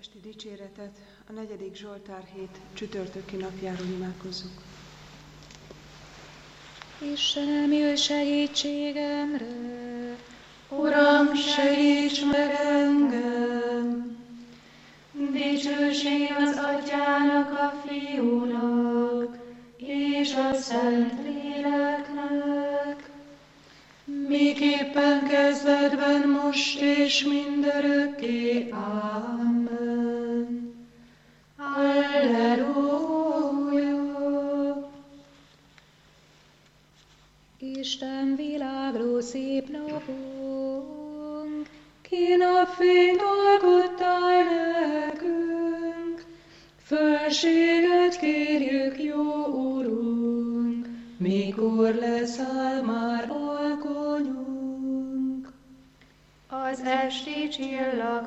esti dicséretet a 4. Zsoltár hét csütörtöki napjáról imádkozzuk. Istenem, jöjj segítségemre! Uram, segíts meg engem! Dicsőség az Atyának, a Fiúnak, és a Szent Léleknek, miképpen kezdetben, most és mindörökké. Amen. Alleluja! Isten világló szép napunk, Ki napfényt alkottál nekünk, fölséget kérjük, jó Urunk, mikor leszáll már alkonyunk. Az esti csillag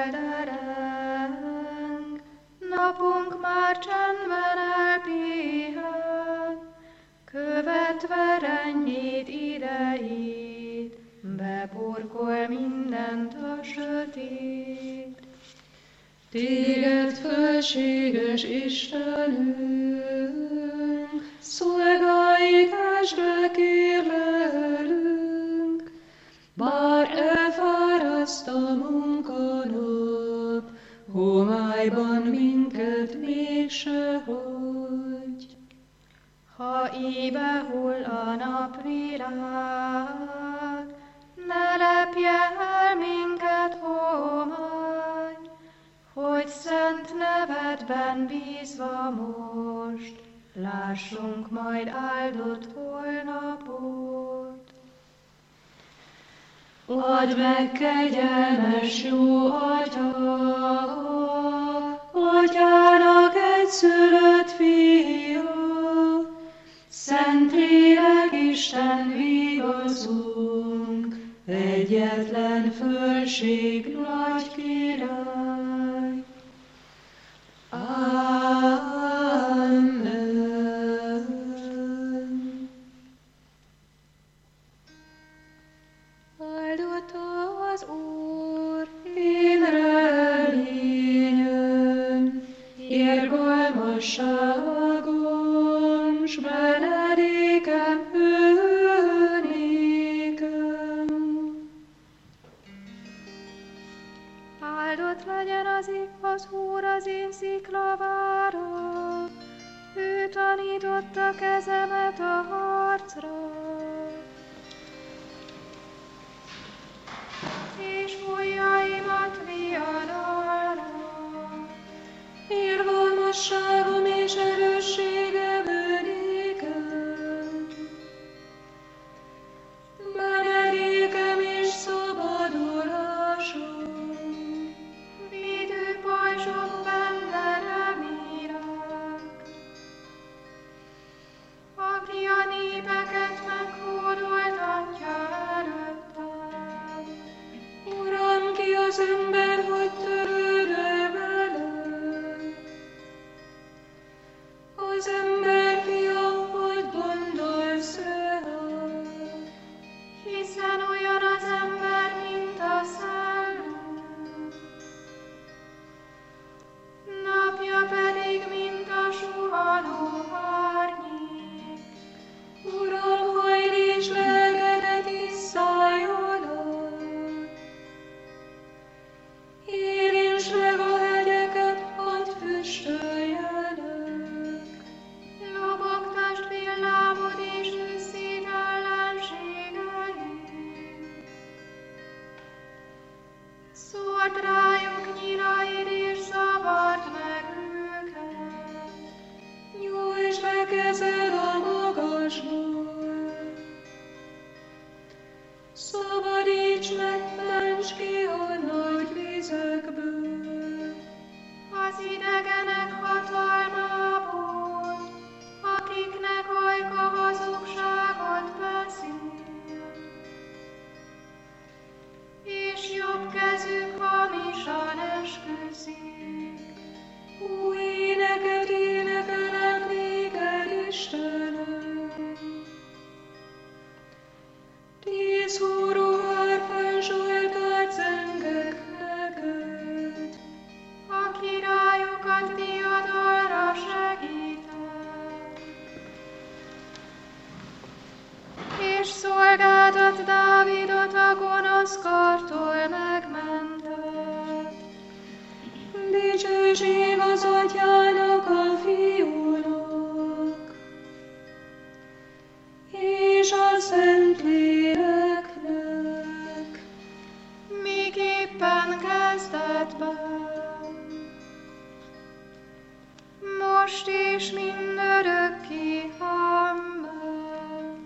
feldereng, napunk már csendben elpihen, követve rendjét idejét, beburkol mindent a sötét. Téged, fölséges Istenünk, szolgáig esdre kérlelünk, bár elfáraszt a munkanap, homályban minket mégse hagy. Ha éjbe hull a napvilág, ne lepje el minket homály, hogy szent nevedben bízva most, lássunk majd áldott holnapot. Add meg, kegyelmes jó Atya, Atyának egyszülött Fia, Szentlélek Isten vigaszunk, egyetlen fölség nagy király. Amen. áldott az Úr, Én reményem, irgalmasságom, s menedékem ő nékem. Áldott legyen az Úr, az én sziklavára, ő tanította kezemet a harcra, és ujjaimat viadalra. Irgalmasságom és erősségem ő nékem, menedékem és szabadulásom. Védő pajzsok benne remélek, aki a népeket meghódoltatja előttem. Uram, ki az ember, hogy törődöl vele? Az ember fia, hogy gondolsz rá? Hiszen olyan az ember, mint a szellem, napja pedig, mint a suhanó árnyék. Uram, hajlíts lelkedet és szálljonak, érints meg a hegyeket, hadd füstöljenek. Lobogtasd villámod és őszíd ellenségeid. Szóld rájuk nyíraid és zavard meg őket. Nyújtsd be kezed a magasból, szabadíts meg, ments ki a nagy vizekből. Az idegenek hatalmából, akiknek ajka hazugságot beszél, és jobb kezük hamisan esküszik. Új éneket énekelek néked, Istenem, 10 húró hárfán zsoltát zengek neked. A életben, most és mindörökké. Amen.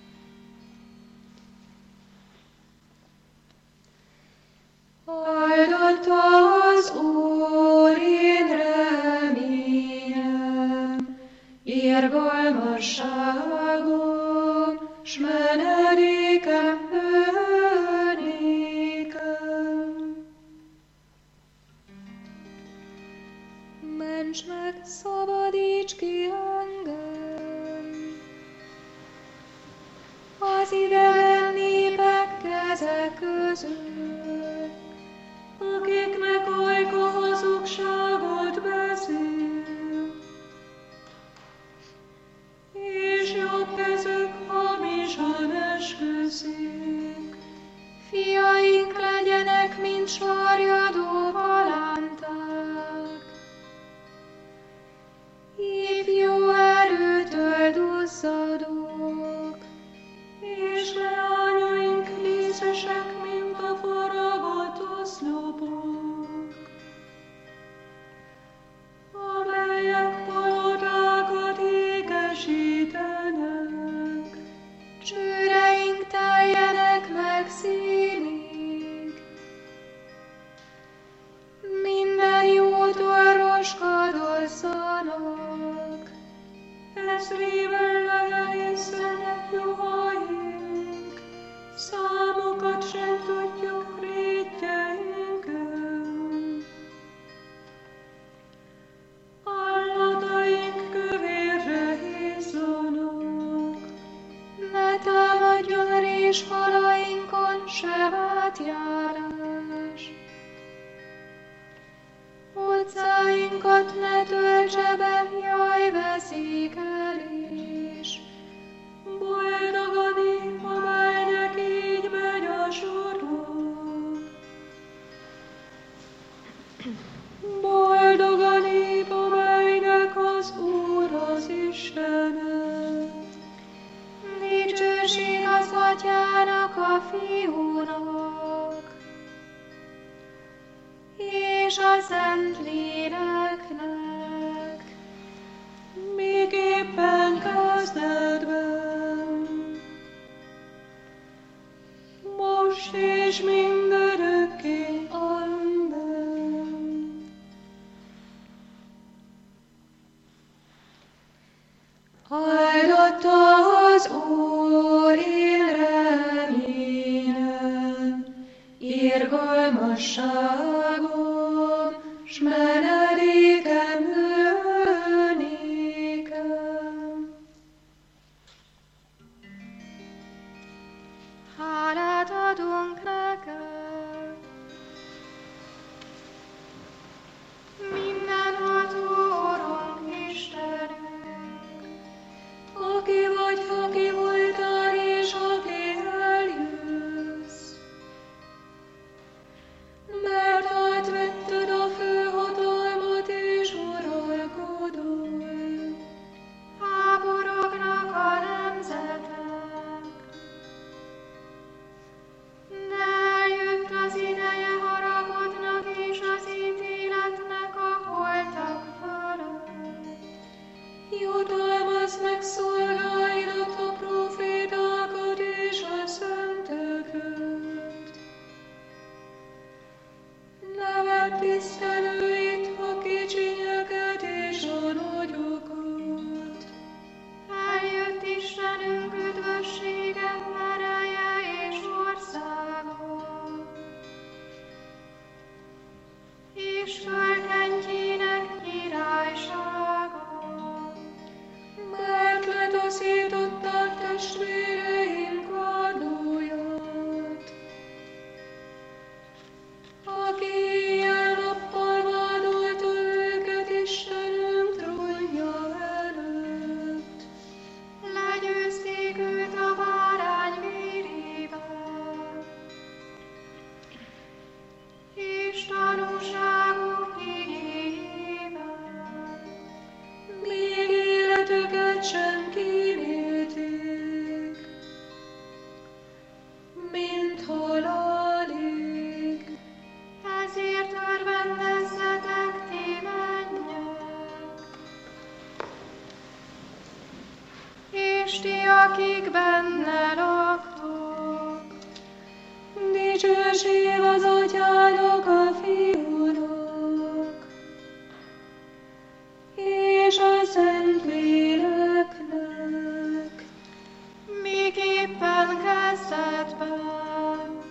Áldott az Úr, én reményem, irgalmasságom, s menedékem ő nékem. Ments meg, szabadíts ki engem az idegen népek keze között, akiknek ajka hazugságot beszél, és jobb kezük hamisan esküszik. Fiaink legyenek, mint sarjadó palánták, ifjú erőtől duzzadók, És leányaink díszesek, mint a faragott oszlopok, amelyek palotákat ékesítenek. csőreink teljenek meg színig, minden jótól roskadozzanak. Ezrével leheliszenek juhaink, számukat sem tudjuk rétjeinken. Állataink kövérre hízzanak, Ne támadjon rés falainkon sem átjárás. Utcáinkat ne töltse be, jaj, veszélykelés. boldog a nép, amelynek így megy a sorok. Boldog a nép, amelynek az Úr az Istene. Dicsőség az Atyának, a Fiúnak, és a Szentléleknek, Még éppen kezdetben, most és mindörökké. Amen. Áldott az Úr, én reményem, irgalmasságom, s menedékem ő nékem. Hálát adunk neked, mindenható Urunk Istenünk, Aki vagy, aki voltál, és aki eljössz, mert átvetted a főhatalmat és uralkodod. háborognak a nemzetek. De eljött az ideje haragudnak és az ítéletnek a holtak fölött. Jutalmazd meg szolgáidat, a profétákat és a szenteket. Ne vedd tisztelőit, a kicsinyeket és a nagyokat. Eljött Istenünk üdvössége, ereje és országa, és fölkentjének királysága. Mert letaszították testvéreink vádlóját, aki éjjel-nappal vádolta őket Istenünk trónja előtt. Legyőzték őt a bárány vérével, és tanúságuk igéjével. Még életüket sem kímélték. akik benne laktok. Dicsőség az Atyának, a Fiúnak, és a Szentléleknek, miképpen kezdetben,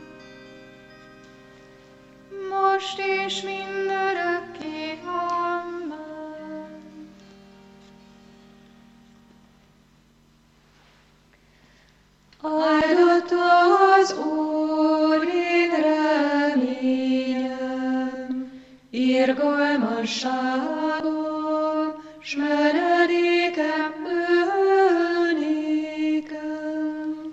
most és mindörökké. Amen. Áldott az Úr, én reményem, irgalmasságom, s menedékem ő nékem.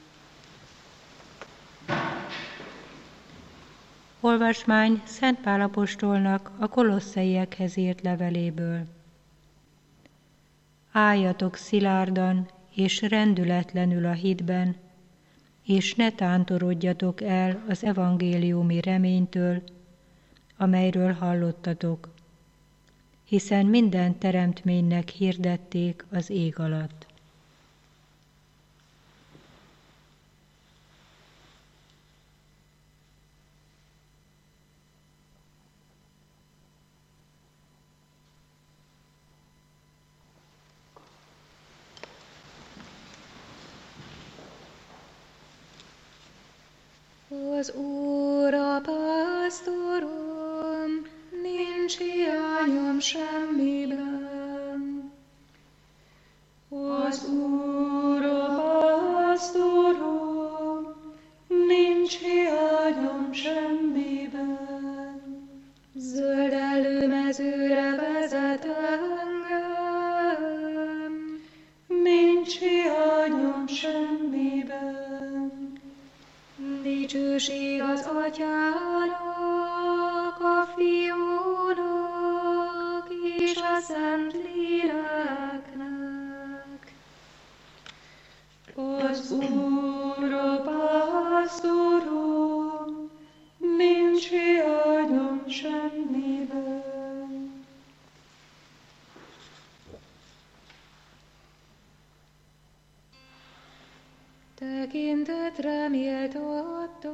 Olvasmány Szent Pál apostolnak a Kolosszaiekhez írt leveléből. Álljatok szilárdan és rendületlenül a hitben, és ne tántorodjatok el az evangéliumi reménytől, amelyről hallottatok, hiszen minden teremtménynek hirdették az ég alatt. Az Úr a pásztorom, nincs hiányom semmiben. Az Úr a pásztorom, nincs hiányom semmiben. Zöld előmezőre vezet engem, Nincs hiányom semmiben. dicsőség az Atyának, a Fiúnak, és a Szentléleknek. Az Úr a pásztorom, nincs hiányom semmiben. Tekintetre méltatta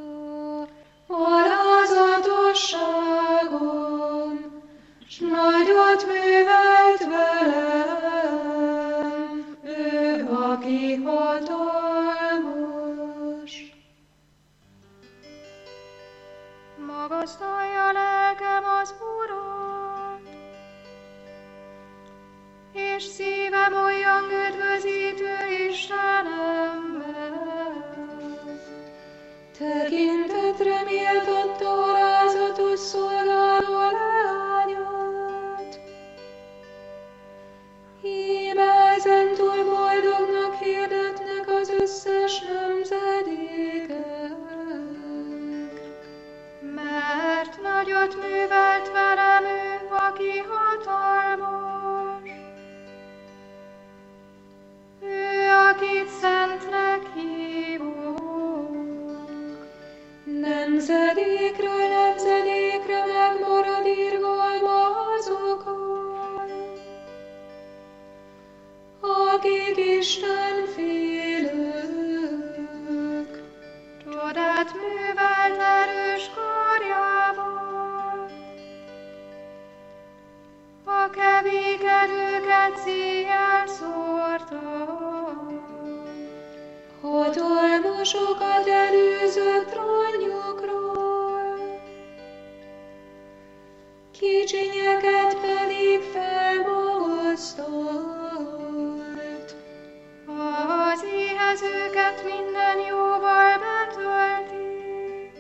alázatosságom, s nagyot művelt velem, ő, aki hatalmas. Magasztalja lelkem az Urat, és szívem olyan üdvözítő Istenemben. Tekintetre méltatta alázatos szolgáló leányát. Íme ezentúl boldognak hirdetnek az összes nemzedékek. Mert nagyot művelt velem ő, aki hatalmas. Ő, akit szentnek hívunk. Nemzedékről nemzedékre megmarad irgalma azokon, akik Isten félők. Csodát művelt erős karjával, a kevékedőket széjjel szórta. Hatalmasokat előzött trónjukról, kicsinyeket pedig felmagasztalt. Az éhezőket minden jóval betölti,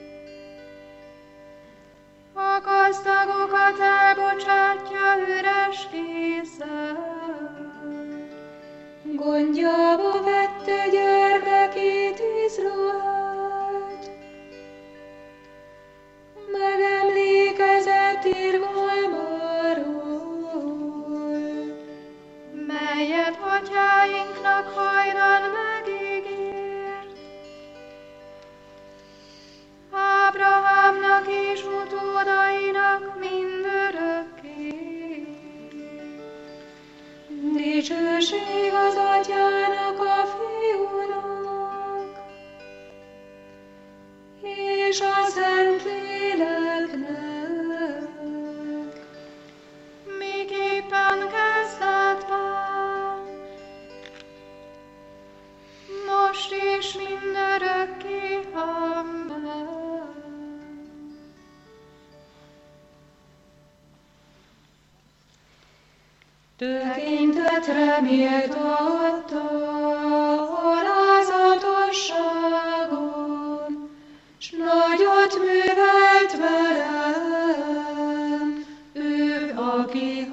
a gazdagokat elbocsátja üres kézzel. Gondjába vette gyermekét Izraelt, megemlékezett irgalmáról, melyet atyáinknak hajdan megígért. Ábrahámnak és utódainak mindörökké. Dicsőség az Atyának, Tekintetre méltatta alázatosságon, s nagyot művelt velem, ő, aki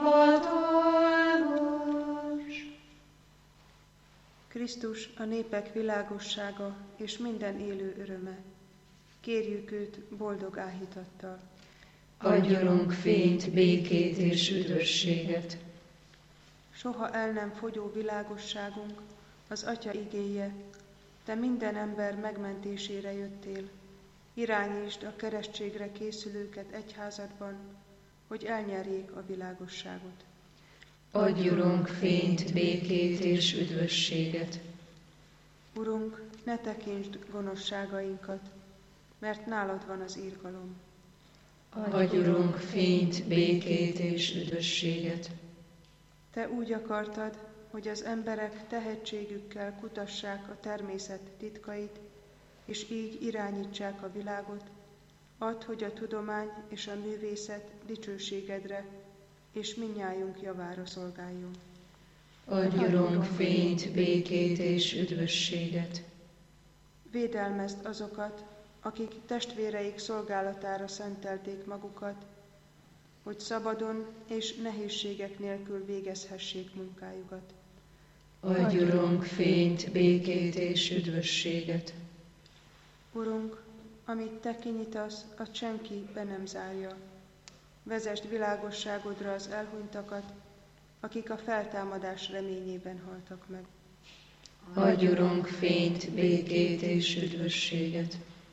hatalmas. Krisztus a népek világossága és minden élő öröme. Kérjük őt boldog áhítattal. Adjunk fényt, békét és üdvösséget. Soha el nem fogyó világosságunk, az Atya igéje, te minden ember megmentésére jöttél. Irányítsd a keresztségre készülőket egyházadban, hogy elnyerjék a világosságot. Adjunk fényt, békét és üdvösséget. Urunk, ne tekintsd gonoszságainkat, mert nálad van az irgalom. Adjunk fényt, békét és üdvösséget. Te úgy akartad, hogy az emberek tehetségükkel kutassák a természet titkait, és így irányítsák a világot. Add, hogy a tudomány és a művészet dicsőségedre és mindnyájunk javára szolgáljon. Adjunk fényt, békét és üdvösséget. Védelmezd azokat, akik testvéreik szolgálatára szentelték magukat, hogy szabadon és nehézségek nélkül végezhessék munkájukat. Adjunk fényt, békét és üdvösséget. Urunk, amit te kinyitasz, azt senki be nem zárja. Vezesd világosságodra az elhunytakat, akik a feltámadás reményében haltak meg. Adjunk fényt, békét és üdvösséget.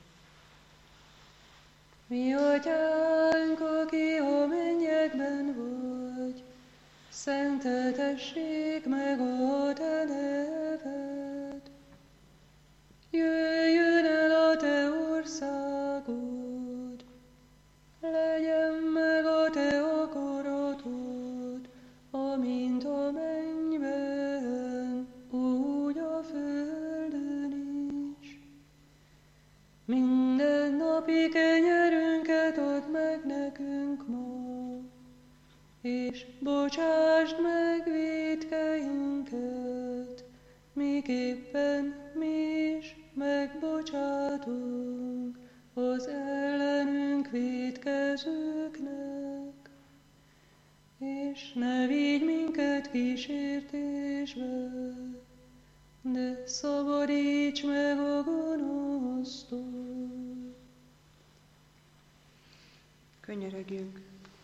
Mi atyánk, aki a mennyekben vagy, szenteltessék meg a te neved. Jöjjön el a te országod, legyen meg a te akaratod, amint a mennyben, úgy a földön is. Minden napi kenyerünket add meg nekünk ma, és bocsásd meg vétkeinket, miképpen mi is megbocsátunk az ellenünk vétkezőknek. És ne vigy minket kísértésbe, de szabadíts meg a gonosztól. Könyörögjünk.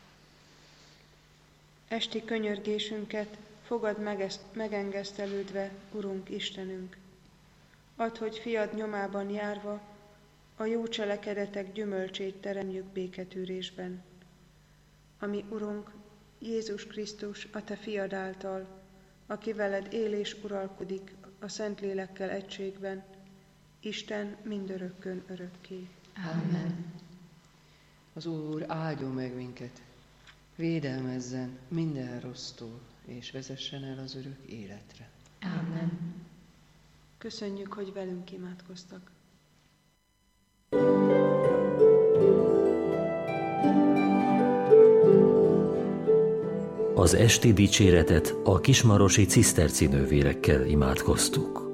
Esti könyörgésünket fogad megengesztelődve, Urunk Istenünk. Add, hogy fiad nyomában járva a jó cselekedetek gyümölcsét teremjük béketűrésben. Ami Urunk, Jézus Krisztus, a te fiad által, aki veled él és uralkodik a Szentlélekkel egységben, Isten mindörökkön örökké. Amen. Az Úr áldjon meg minket, védelmezzen minden rossztól, és vezessen el az örök életre. Amen. Köszönjük, hogy velünk imádkoztak. Az esti dicséretet a kismarosi ciszterci nővérekkel imádkoztuk.